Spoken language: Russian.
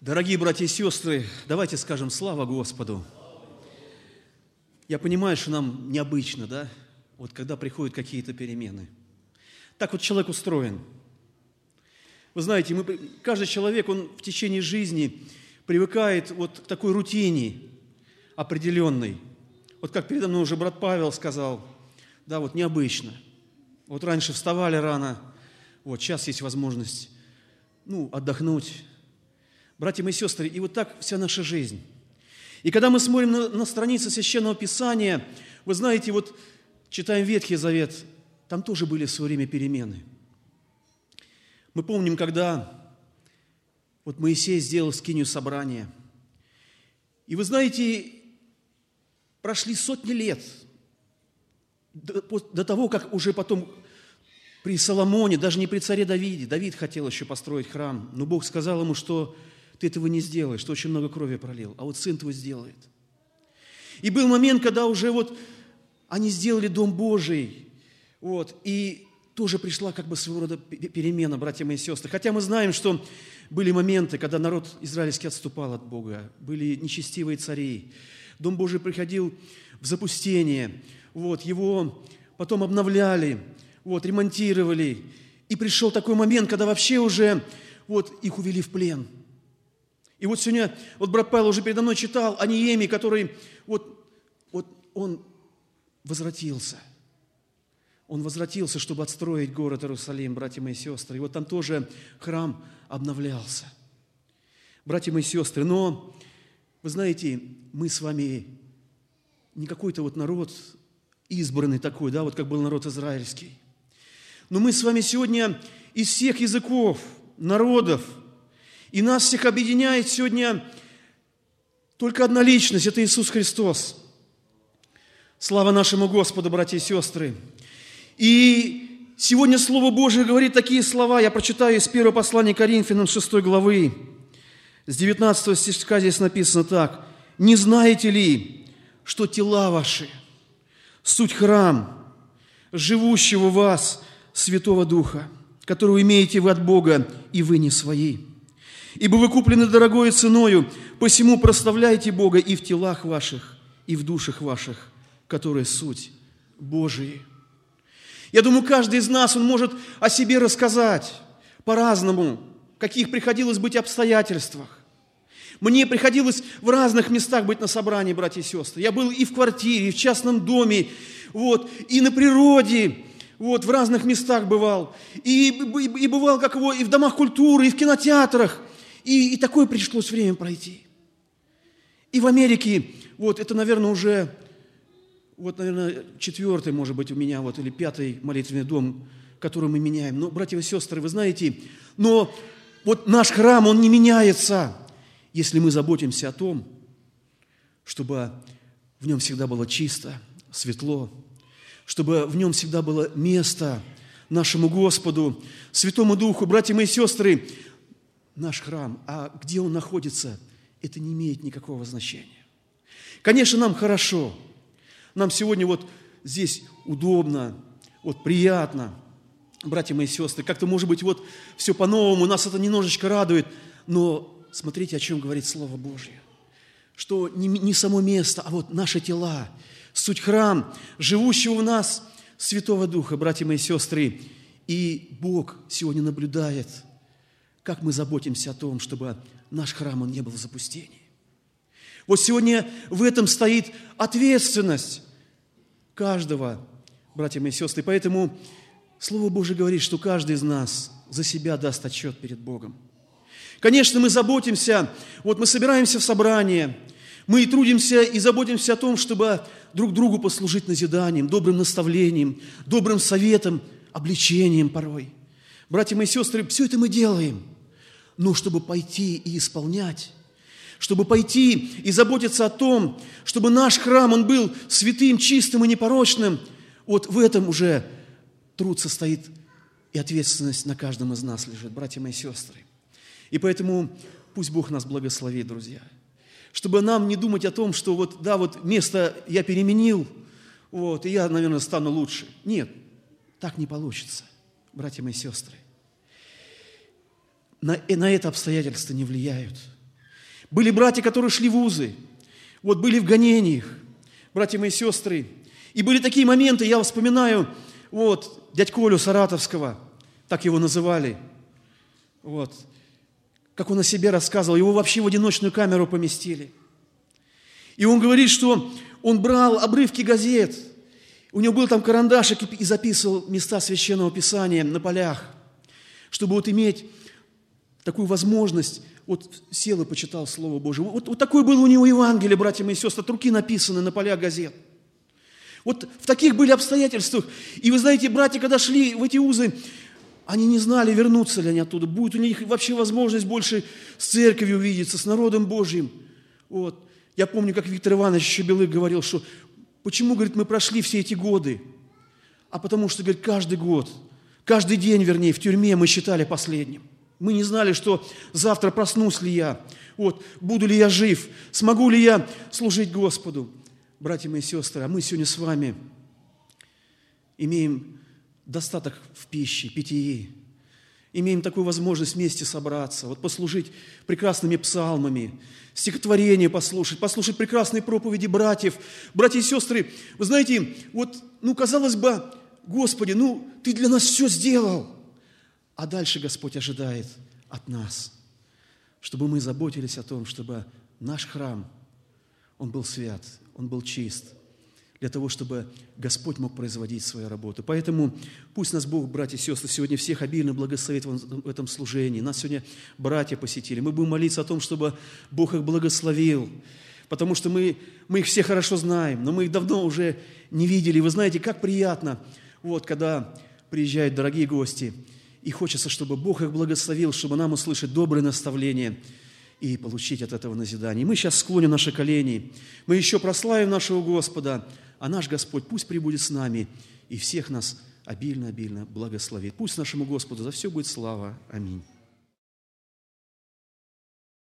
Дорогие братья и сестры, давайте скажем слава Господу. Я понимаю, что нам необычно, да? Вот когда приходят какие-то перемены. Так вот человек устроен. Вы знаете, каждый человек, он в течение жизни привыкает вот к такой рутине определенной. Вот как передо мной уже брат Павел сказал, да, вот необычно. Вот раньше вставали рано, вот сейчас есть возможность, отдохнуть. Братья мои сестры, и вот так вся наша жизнь. И когда мы смотрим на страницы Священного Писания, вы знаете, вот читаем Ветхий Завет, там тоже были в свое время перемены. Мы помним, когда вот Моисей сделал скинию собрания. И вы знаете, прошли сотни лет до того, как уже потом при Соломоне, даже не при царе Давиде, Давид хотел еще построить храм, но Бог сказал ему, что ты этого не сделаешь, что очень много крови пролил, а вот сын твой сделает. И был момент, когда уже вот они сделали Дом Божий, вот, и тоже пришла как бы своего рода перемена, братья мои сестры. Хотя мы знаем, что были моменты, когда народ израильский отступал от Бога, были нечестивые цари. Дом Божий приходил в запустение, вот, его потом обновляли, вот, ремонтировали. И пришел такой момент, когда вообще уже вот, их увели в плен. И вот сегодня, вот брат Павел уже передо мной читал о Неемии, который вот он возвратился. Он возвратился, чтобы отстроить город Иерусалим, братья мои сестры. И вот там тоже храм обновлялся. Братья мои сестры, но, вы знаете, мы с вами не какой-то вот народ избранный такой, да, вот как был народ израильский. Но мы с вами сегодня из всех языков, народов, и нас всех объединяет сегодня только одна личность – это Иисус Христос. Слава нашему Господу, братья и сестры! И сегодня Слово Божие говорит такие слова. Я прочитаю из 1 послания Коринфянам 6 главы. С 19 стишка здесь написано так. «Не знаете ли, что тела ваши – суть храм, живущего в вас Святого Духа, которого имеете вы от Бога, и вы не свои? Ибо вы куплены дорогою ценою, посему прославляйте Бога и в телах ваших, и в душах ваших, которые суть Божии». Я думаю, каждый из нас, он может о себе рассказать по-разному, в каких приходилось быть обстоятельствах. Мне приходилось в разных местах быть на собрании, братья и сестры. Я был и в квартире, и в частном доме, вот, и на природе, вот, в разных местах бывал. И бывал, как его, и в домах культуры, и в кинотеатрах. И такое пришлось время пройти. И в Америке, вот, это, наверное, уже... Вот, наверное, 4-й, может быть, у меня, вот, или 5-й молитвенный дом, который мы меняем. Но, братья и сестры, вы знаете, но вот наш храм, он не меняется, если мы заботимся о том, чтобы в нем всегда было чисто, светло, чтобы в нем всегда было место нашему Господу, Святому Духу. Братья мои сестры, наш храм, а где он находится, это не имеет никакого значения. Конечно, нам хорошо. Нам сегодня вот здесь удобно, вот приятно, братья мои сестры, как-то, может быть, вот все по-новому, нас это немножечко радует, но смотрите, о чем говорит Слово Божье, что не само место, а вот наши тела, суть храм, живущего в нас Святого Духа, братья мои сестры, и Бог сегодня наблюдает, как мы заботимся о том, чтобы наш храм, он не был в запустении. Вот сегодня в этом стоит ответственность каждого, братья мои сестры. Поэтому Слово Божие говорит, что каждый из нас за себя даст отчет перед Богом. Конечно, мы заботимся, вот мы собираемся в собрание, мы и трудимся и заботимся о том, чтобы друг другу послужить назиданием, добрым наставлением, добрым советом, обличением порой. Братья мои сестры, все это мы делаем, но чтобы пойти и исполнять, чтобы пойти и заботиться о том, чтобы наш храм, он был святым, чистым и непорочным, вот в этом уже труд состоит, и ответственность на каждом из нас лежит, братья мои сестры. И поэтому пусть Бог нас благословит, друзья, чтобы нам не думать о том, что вот, да, вот место я переменил, вот, и я, наверное, стану лучше. Нет, так не получится, братья мои сестры. На это обстоятельства не влияют. Были братья, которые шли в узы, вот были в гонениях, братья мои сестры. И были такие моменты, я вспоминаю, вот, дядь Колю Саратовского, так его называли, вот, как он о себе рассказывал, его вообще в одиночную камеру поместили. И он говорит, что он брал обрывки газет, у него был там карандашик и записывал места Священного Писания на полях, чтобы вот иметь такую возможность, вот сел и почитал Слово Божие. Вот такое было у него Евангелие, братья мои сестры, от руки написаны на полях газет. Вот в таких были обстоятельствах. И вы знаете, братья, когда шли в эти узы, они не знали, вернутся ли они оттуда, будет у них вообще возможность больше с церковью увидеться, с народом Божьим. Вот. Я помню, как Виктор Иванович Щебелык говорил, что почему, говорит, мы прошли все эти годы? А потому что, говорит, каждый год, каждый день, вернее, в тюрьме мы считали последним. Мы не знали, что завтра проснусь ли я, вот, буду ли я жив, смогу ли я служить Господу. Братья мои сестры, а мы сегодня с вами имеем достаток в пище, питье, имеем такую возможность вместе собраться, вот послужить прекрасными псалмами, стихотворения послушать прекрасные проповеди братьев. Братья и сестры, вы знаете, вот, казалось бы, Господи, Ты для нас все сделал. А дальше Господь ожидает от нас, чтобы мы заботились о том, чтобы наш храм, он был свят, он был чист, для того, чтобы Господь мог производить свою работу. Поэтому пусть нас Бог, братья и сестры, сегодня всех обильно благословит в этом служении. Нас сегодня братья посетили. Мы будем молиться о том, чтобы Бог их благословил, потому что мы их все хорошо знаем, но мы их давно уже не видели. Вы знаете, как приятно, вот, когда приезжают дорогие гости, и хочется, чтобы Бог их благословил, чтобы нам услышать добрые наставления и получить от этого назидание. Мы сейчас склоним наши колени, мы еще прославим нашего Господа, а наш Господь пусть пребудет с нами и всех нас обильно-обильно благословит. Пусть нашему Господу за все будет слава. Аминь.